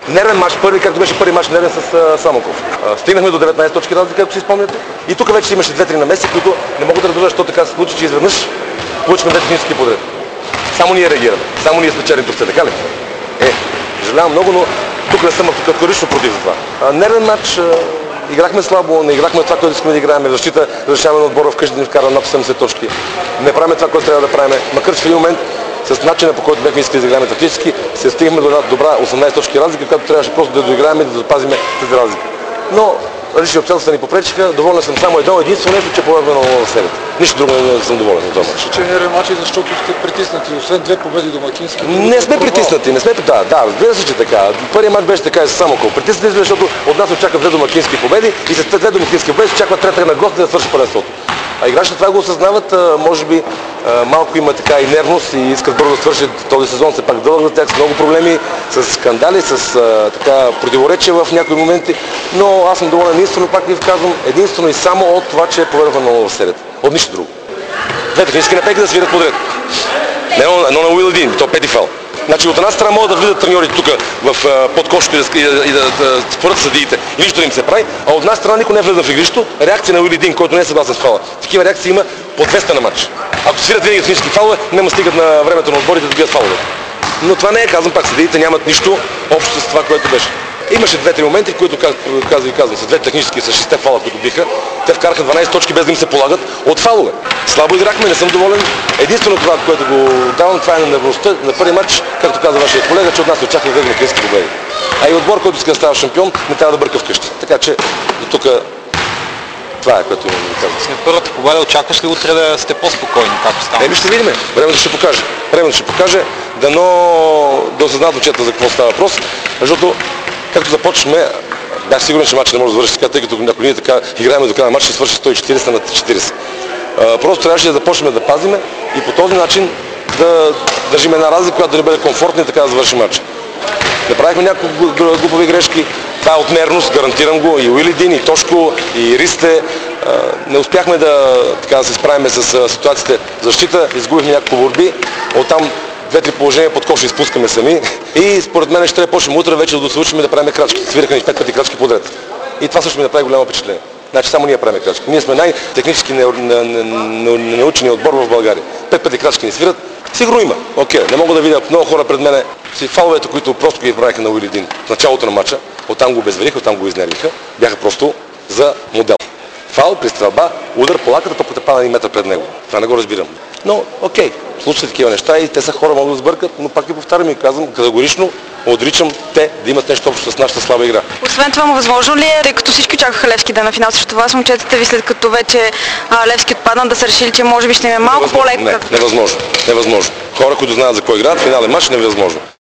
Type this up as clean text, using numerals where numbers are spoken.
Нервен матч, както беше първи матч нервен с Самоков. Стигнахме до 19 точки разлика, ако си спомняте. И тук вече имаше 2-3 намеси, които не могат да разберат, защо така се случи, че изведнъж получихме две технически подред. Само ние реагираме, само ние спечелим турците, така ли? Съжалявам много, но тук не съм категорично против за това. Нервен матч, играхме слабо, не играхме това, което искаме да играем. В защита разрешаваме на отбора вкъщи да ни вкара над 80 точки. Не правим това, което трябва да правим. Макар че в един момент с начина, по който бяхме искали да играем тактически, се стигнахме до една добра 18 точки разлика, която трябваше просто да доиграем и да запазим тази разлика. Но различни обстоятелства ни попречиха. Доволен съм само единствено нещо, че полагаме на серията. Нищо друго не съм доволен от това мач. Че не ремачи, защото сте притиснати. Освен две победи домакински. Не сме притиснати, не сме. Да, разбира се, че така. Първият мач беше така и с Самоков. Притиснати, защото от нас очакват две домакински победи и след две домакински победи се очаква трета на гости да свърши първенството. А играчите това го осъзнават, може би малко има така и нервност и искат бързо да свършат този сезон, все пак дълъг за тях, с много проблеми, с скандали, с така противоречия в някои моменти, но аз съм доволен единствено, пак ви казвам, единствено и само от това, че повярвам много в серията. От нищо друго. Две технически напеки да свирят подред. Едно на Уил един, то пети фал. Значи от една страна могат да влизат треньорите тук в подкошето и да спорят съдиите и нищо да им се прави, а от една страна никой не влиза в игрището. Реакция на Уил един, който не е съгласен с фала. Такива реакции има по 200 на матч. Ако свират винаги технически фалове, няма стигат на времето на отборите да добият фалове. Но това не е, казвам пак, съдиите нямат нищо общо с това, което беше. Имаше 2-3 моменти, в които казвам, с две технически, с 6 фала, които биха, те вкараха 12 точки без да им се полагат от фалове. Слабо играхме, не съм доволен. Единствено това, което го давам, това е на нервността на първи матч, както каза вашия колега, че от нас очаква две домакински победи. А и отбор, който иска да става шампион, не трябва да бърка вкъщи. Така че до тук това е, което имам да казвам. След първата победа очакваш ли утре да сте по-спокойни, както става? Ще видим. Времето ще покаже. Времето ще покаже, дано да осъзнат очета за какво става въпрос, защото както започваме, бях сигурен, че матчът не може да завърши така, тъй като ако ние така играем до края на матча, ще свърши 140 на 40. Просто трябваше да започнем да пазиме и по този начин да държим една разлика, която да не бъде комфортна и така да завърши матча. Направихме няколко глупави грешки, това е от нервност, гарантирам го, и Уилидин, и Тошко, и Ристе. Не успяхме да се справим с ситуациите защита, изгубихме няколко борби, оттам 2-3 положения под коша изпускаме сами и според мен ще трябва да почнем утре вече да се учим да правим крачки. Свираха ни 5 пъти крачки подред. И това също ми направи голямо впечатление. Значи само ние правим крачки. Ние сме най-технически неучени отбор в България. 5 пъти крачки ни свират. Сигурно има. Окей, не мога да видя много хора пред мене. Фаловете, които просто ги правиха на Уилидин в началото на матча, оттам го обезвериха, оттам го изнервиха, бяха просто за модел. Фал при стрелба, удар по лаката, топката пада 1 метър пред него. Това не го разбирам. Но, окей, случват такива неща и те са хора, могат да сбъркат, но пак ви повтарям и казвам, категорично отричам те да имат нещо общо с нашата слаба игра. Освен това, възможно ли е, тъй като всички очакваха Левски да е на финал срещу вас, момчетата ви, след като вече Левски отпадна, да са решили, че може би ще им е малко по-леко? Невъзможно. Хора, които знаят за кой играят, финален матч, невъзможно.